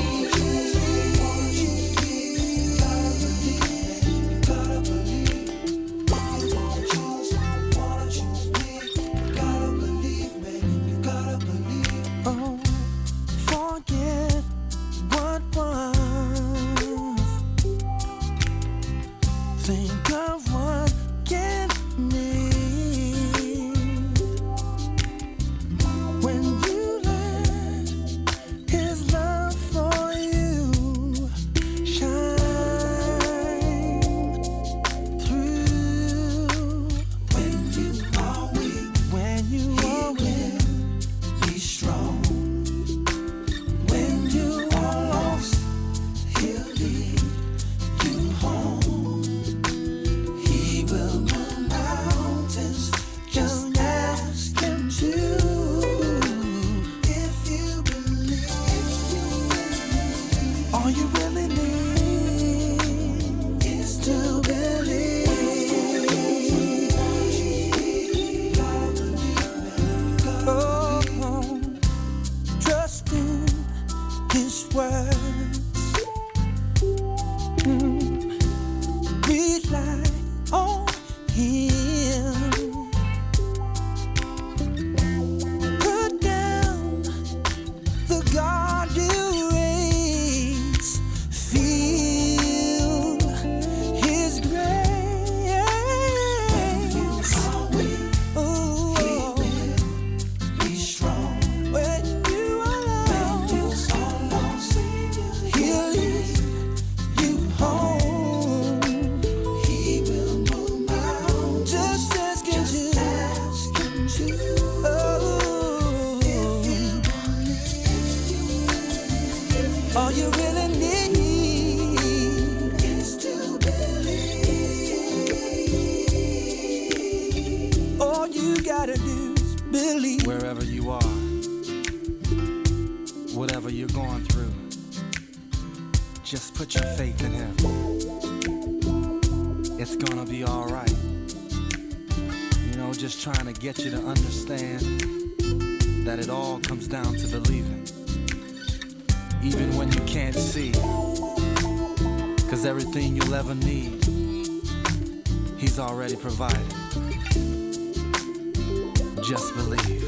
Think of what can need when you let His love for you shine through. When you are weak, be strong. When you are lost, He'll lead you home. believe. Wherever you are, whatever you're going through, just put your faith in Him. It's gonna be all right. You know, just trying to get you to understand that it all comes down to believing, even when you can't see. 'Cause everything you'll ever need, He's already provided. Just believe.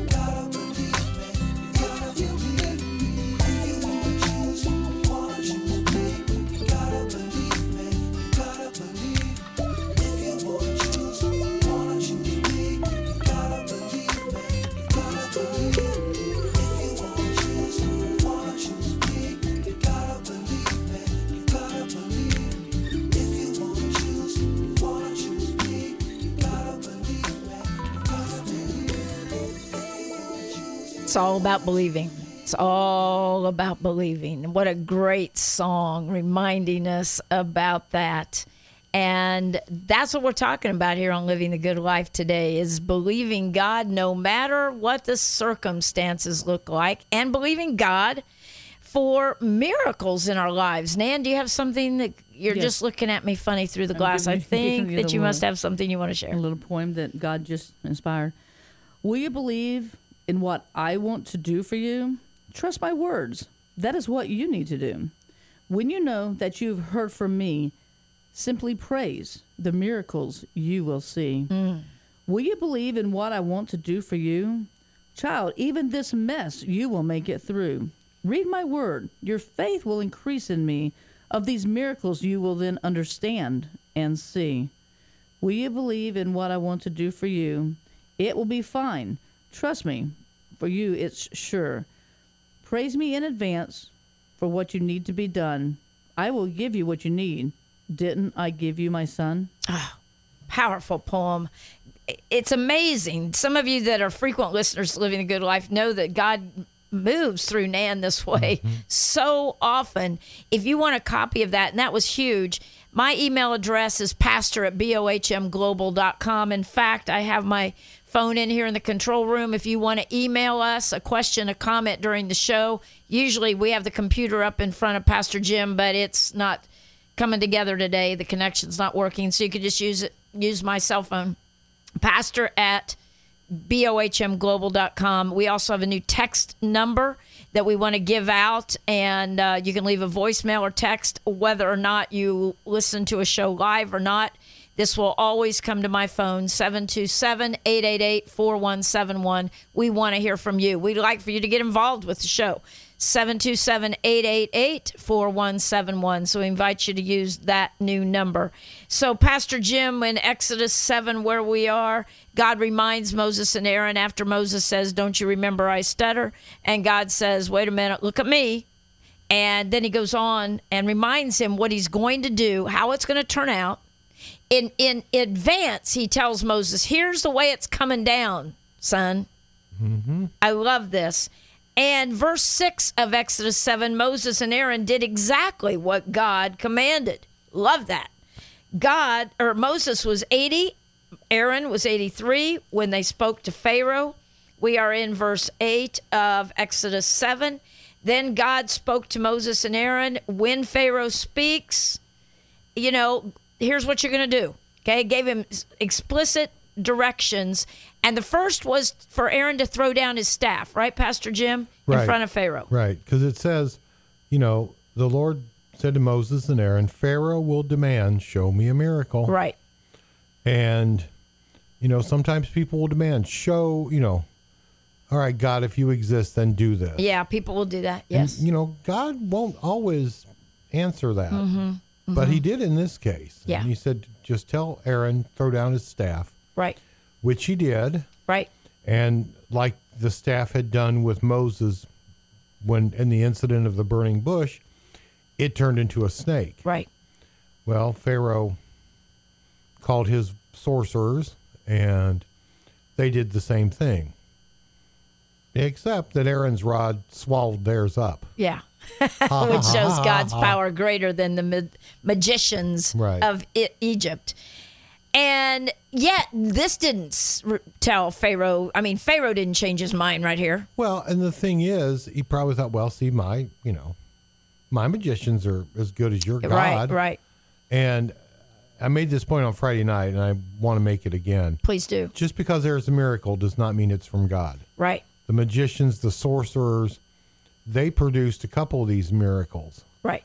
It's all about believing. It's all about believing. What a great song reminding us about that. And that's what we're talking about here on Living the Good Life today, is believing God no matter what the circumstances look like, and believing God for miracles in our lives. Nan, do you have something that you're Yes. just looking at me funny through the I'm glass? I giving think you that the you must word. have something you want to share. A little poem that God just inspired. Will you believe in what I want to do for you? Trust my words. That is what you need to do. When you know that you've heard from me, simply praise the miracles you will see. Will you believe in what I want to do for you? Child, even this mess, you will make it through. Read my word. Your faith will increase in me. Of these miracles, you will then understand and see. Will you believe in what I want to do for you? It will be fine. Trust me, for you it's sure. Praise me in advance for what you need to be done. I will give you what you need. Didn't I give you my son? Powerful poem. It's amazing. Some of you that are frequent listeners to Living the Good Life know that God moves through Nan this way so often. If you want a copy of that, and that was huge, my email address is pastor@bohmglobal.com. In fact, I have my phone in here in the control room. If you want to email us a question, a comment during the show, usually we have the computer up in front of Pastor Jim, but it's not coming together today. The connection's not working, so you could just use my cell phone. pastor@bohmglobal.com. We also have a new text number that we want to give out, and you can leave a voicemail or text whether or not you listen to a show live or not. This will always come to my phone, 727-888-4171. We want to hear from you. We'd like for you to get involved with the show. 727-888-4171. So we invite you to use that new number. So Pastor Jim, in Exodus 7, where we are, God reminds Moses and Aaron after Moses says, "Don't you remember I stutter?" And God says, "Wait a minute, look at me." And then he goes on and reminds him what he's going to do, how it's going to turn out. In advance, he tells Moses, here's the way it's coming down, son. I love this. And verse 6 of Exodus 7, Moses and Aaron did exactly what God commanded. Love that. Moses was 80, Aaron was 83 when they spoke to Pharaoh. We are in verse 8 of Exodus 7. Then God spoke to Moses and Aaron. When Pharaoh speaks, here's what you're going to do. Okay, gave him explicit directions. And the first was for Aaron to throw down his staff, right, Pastor Jim? In Right. front of Pharaoh. Right, because it says, the Lord said to Moses and Aaron, Pharaoh will demand, show me a miracle. Right. And, sometimes people will demand, show, all right, God, if you exist, then do this. Yeah, people will do that. Yes. And, God won't always answer that. But he did in this case. Yeah. And he said, just tell Aaron, throw down his staff, Right. which he did. Right. And like the staff had done with Moses when in the incident of the burning bush, it turned into a snake. Right. Well, Pharaoh called his sorcerers, and they did the same thing. Except that Aaron's rod swallowed theirs up. Yeah. Which shows God's power greater than the magicians Right. of Egypt. And yet, this didn't tell Pharaoh. I mean, Pharaoh didn't change his mind right here. Well, and the thing is, he probably thought, well, see, my magicians are as good as your God. Right. And I made this point on Friday night, and I want to make it again. Please do. Just because there's a miracle does not mean it's from God. Right. The magicians, the sorcerers, they produced a couple of these miracles. Right.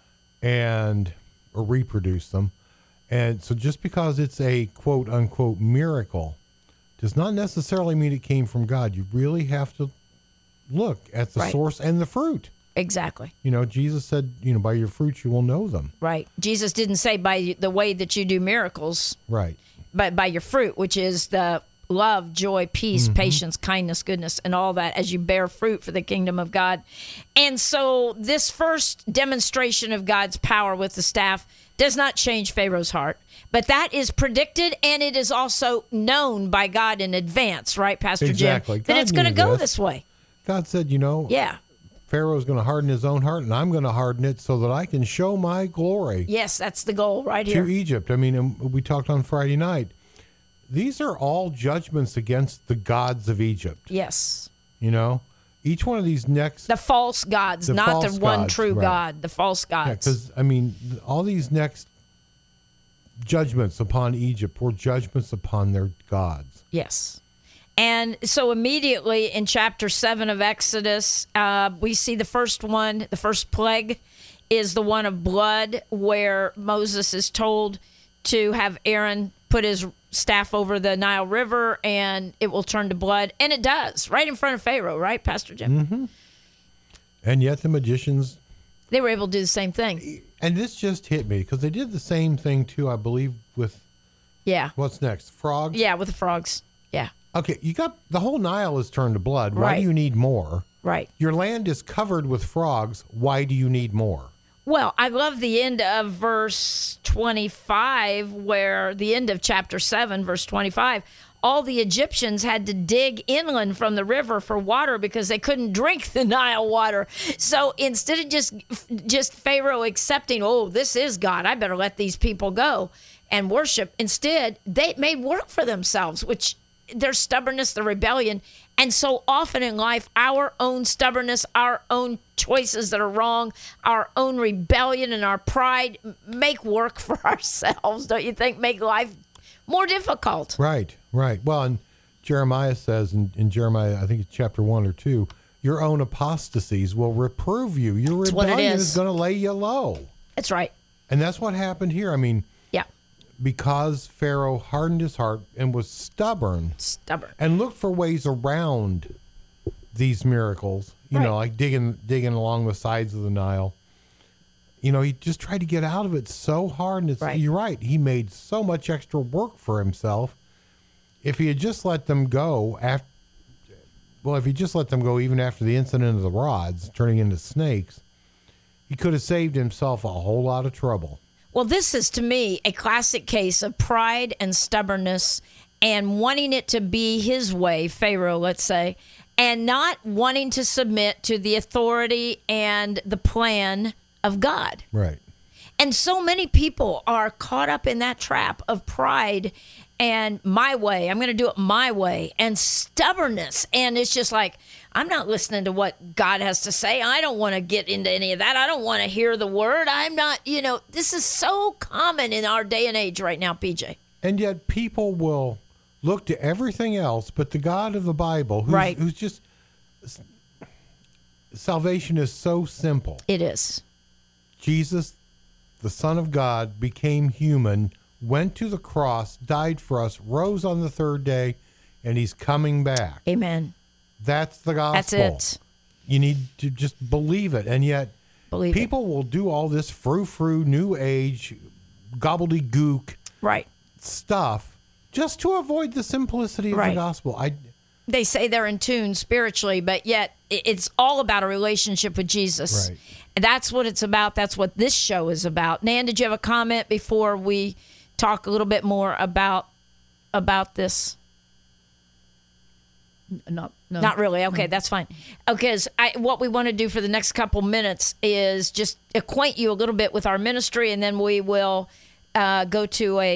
Or reproduced them. And so just because it's a quote unquote miracle does not necessarily mean it came from God. You really have to look at the source and the fruit. Exactly. Jesus said, by your fruits you will know them. Right. Jesus didn't say by the way that you do miracles. Right. But by your fruit, which is the love, joy, peace, patience, kindness, goodness, and all that as you bear fruit for the kingdom of God. And so this first demonstration of God's power with the staff does not change Pharaoh's heart. But that is predicted, and it is also known by God in advance, right, Pastor Exactly. Jim? That God it's going to knew go this. this way. God said, Yeah. Pharaoh's going to harden his own heart, and I'm going to harden it so that I can show my glory Yes, that's the goal right here. to Egypt. I mean, and we talked on Friday night. These are all judgments against the gods of Egypt. Yes. Each one of these next... The false gods, The not false the one gods, true right. God, the false gods. because, all these next judgments upon Egypt were judgments upon their gods. Yes. And so immediately in chapter 7 of Exodus, we see the first one, the first plague is the one of blood, where Moses is told to have Aaron put his staff over the Nile River and it will turn to blood. And it does, right in front of Pharaoh, right, Pastor Jim? Mm-hmm. And yet the magicians... They were able to do the same thing. And this just hit me, because they did the same thing, too, I believe, with... Yeah. What's next? Frogs? Yeah, with the frogs. Yeah. Okay, you got... The whole Nile is turned to blood. Why Right. do you need more? Right. Your land is covered with frogs. Why do you need more? Well, I love the end of verse 25, where the end of chapter 7, verse 25, all the Egyptians had to dig inland from the river for water because they couldn't drink the Nile water. So instead of just Pharaoh accepting, oh, this is God, I better let these people go and worship, instead, they made work for themselves, which their stubbornness, the rebellion. And so often in life, our own stubbornness, our own choices that are wrong, our own rebellion and our pride make work for ourselves, don't you think? Make life more difficult. Right. Well, and Jeremiah says in Jeremiah, I think it's chapter 1 or 2, your own apostasies will reprove you. Your That's what it rebellion is. is going to lay you low. That's right. And that's what happened here. Yeah. Because Pharaoh hardened his heart and was stubborn and looked for ways around these miracles, like digging along the sides of the Nile. He just tried to get out of it so hard. And you're right. He made so much extra work for himself. If he had just let them go even after the incident of the rods turning into snakes, he could have saved himself a whole lot of trouble. Well, this is, to me, a classic case of pride and stubbornness and wanting it to be his way, Pharaoh, let's say, and not wanting to submit to the authority and the plan of God. Right. And so many people are caught up in that trap of pride and my way. I'm going to do it my way, and stubbornness. And it's just like, I'm not listening to what God has to say. I don't want to get into any of that. I don't want to hear the word. I'm not, this is so common in our day and age right now, PJ. And yet people will look to everything else but the God of the Bible, who's just, salvation is so simple. It is. Jesus, the Son of God, became human, went to the cross, died for us, rose on the third day, and he's coming back. Amen. That's the gospel. That's it. You need to just believe it. And yet people will do all this frou-frou, new age, gobbledygook stuff just to avoid the simplicity of the gospel. They say they're in tune spiritually, but yet it's all about a relationship with Jesus. Right. And that's what it's about. That's what this show is about. Nan, did you have a comment before we talk a little bit more about this? No. Not really. Okay, that's fine. Okay, what we want to do for the next couple minutes is just acquaint you a little bit with our ministry, and then we will go to a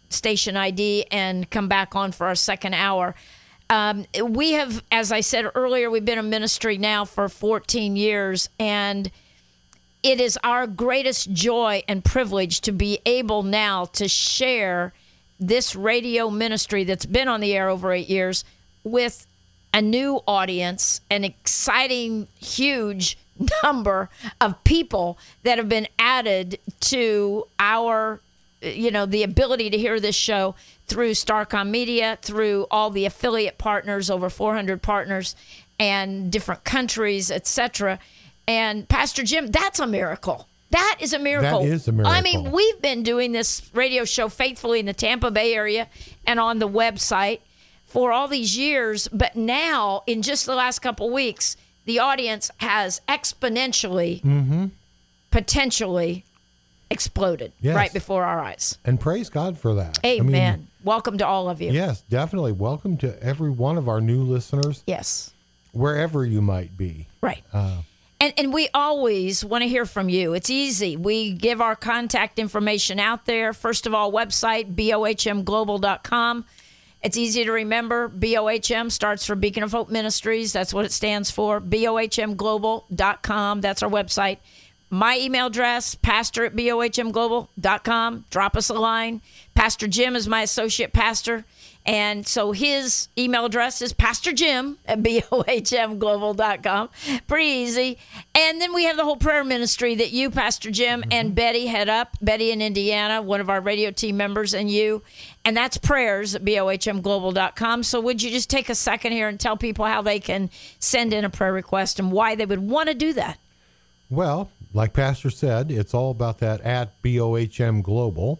station ID and come back on for our second hour. We have, as I said earlier, we've been in ministry now for 14 years, and it is our greatest joy and privilege to be able now to share this radio ministry that's been on the air over 8 years with a new audience, an exciting, huge number of people that have been added to our, the ability to hear this show through Starcom Media, through all the affiliate partners, over 400 partners, and different countries, etc. And Pastor Jim, that's a miracle. That is a miracle. That is a miracle. I mean, we've been doing this radio show faithfully in the Tampa Bay area and on the website for all these years, but now, in just the last couple of weeks, the audience has exponentially, potentially exploded right before our eyes. And praise God for that. Amen. I mean, welcome to all of you. Yes, definitely. Welcome to every one of our new listeners. Yes. Wherever you might be. Right. And we always want to hear from you. It's easy. We give our contact information out there. First of all, website, bohmglobal.com. It's easy to remember. BOHM starts for Beacon of Hope Ministries. That's what it stands for. bohmglobal.com. That's our website. My email address, pastor@bohmglobal.com. Drop us a line. Pastor Jim is my associate pastor. And so his email address is pastorjim@bohmglobal.com. Pretty easy. And then we have the whole prayer ministry that you, Pastor Jim, and Betty head up. Betty in Indiana, one of our radio team members, and you. And that's prayers@bohmglobal.com. So would you just take a second here and tell people how they can send in a prayer request and why they would want to do that? Well, like Pastor said, it's all about that at bohmglobal.com.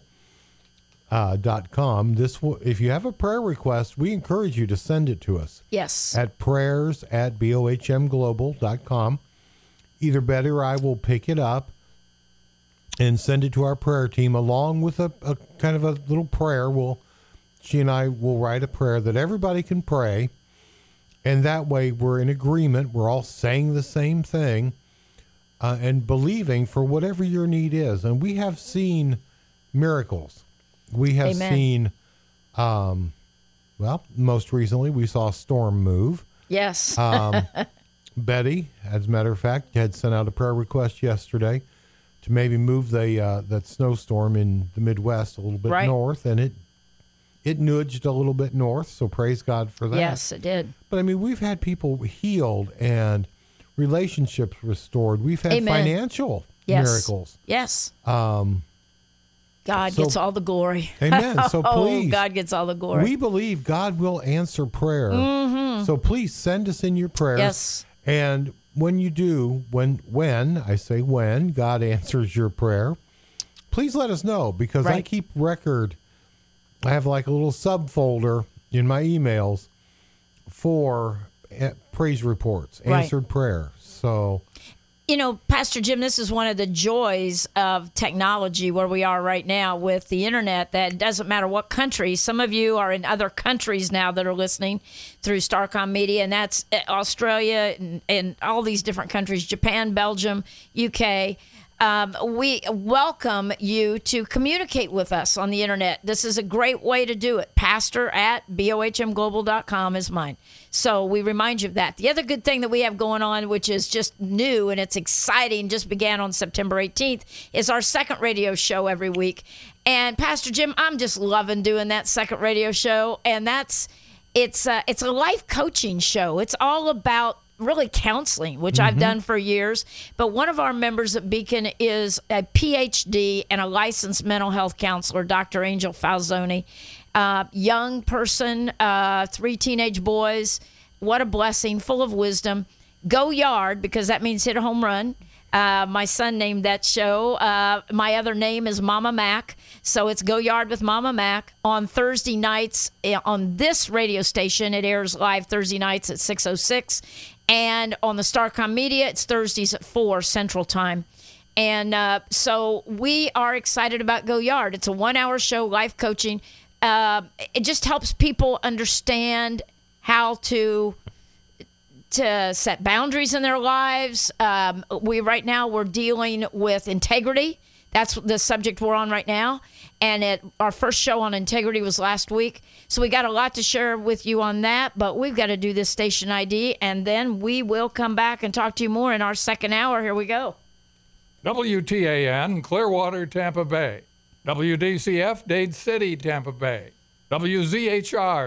If you have a prayer request, we encourage you to send it to us. Yes. At prayers@bohmglobal.com. Either Betty or I will pick it up and send it to our prayer team along with a kind of a little prayer. She and I will write a prayer that everybody can pray. And that way we're in agreement. We're all saying the same thing and believing for whatever your need is. And we have seen miracles. We have seen, most recently we saw a storm move. Yes. Betty, as a matter of fact, had sent out a prayer request yesterday to maybe move that snowstorm in the Midwest a little bit north, and it nudged a little bit north, so praise God for that. Yes, it did. But, I mean, we've had people healed and relationships restored. We've had financial miracles. Yes. God gets all the glory. Amen. So please. God gets all the glory. We believe God will answer prayer. Mm-hmm. So please send us in your prayers. Yes. And when you do, when God answers your prayer, please let us know, because I keep record. I have like a little subfolder in my emails for praise reports, answered prayer. So, Pastor Jim, this is one of the joys of technology where we are right now with the internet, that it doesn't matter what country. Some of you are in other countries now that are listening through Starcom Media, and that's Australia and all these different countries, Japan, Belgium, UK. We welcome you to communicate with us on the internet. This is a great way to do it. pastor@bohmglobal.com is mine. So we remind you of that. The other good thing that we have going on, which is just new and it's exciting, just began on September 18th, is our second radio show every week. And Pastor Jim, I'm just loving doing that second radio show. And it's a life coaching show. It's all about really counseling, which I've done for years. But one of our members at Beacon is a PhD and a licensed mental health counselor, Dr. Angel Falzoni. Young person, 3 teenage boys. What a blessing, full of wisdom. Go Yard, because that means hit a home run. My son named that show. My other name is Mama Mac. So it's Go Yard with Mama Mac on Thursday nights on this radio station. It airs live Thursday nights at 6:06. And on the Starcom Media, it's Thursdays at 4 Central Time. And so we are excited about Go Yard. It's a 1-hour show, life coaching. It just helps people understand how to set boundaries in their lives. We're dealing with integrity. That's the subject we're on right now. And our first show on integrity was last week. So we got a lot to share with you on that, but we've got to do this station ID, and then we will come back and talk to you more in our second hour. Here we go. WTAN, Clearwater, Tampa Bay. WDCF, Dade City, Tampa Bay. WZHR,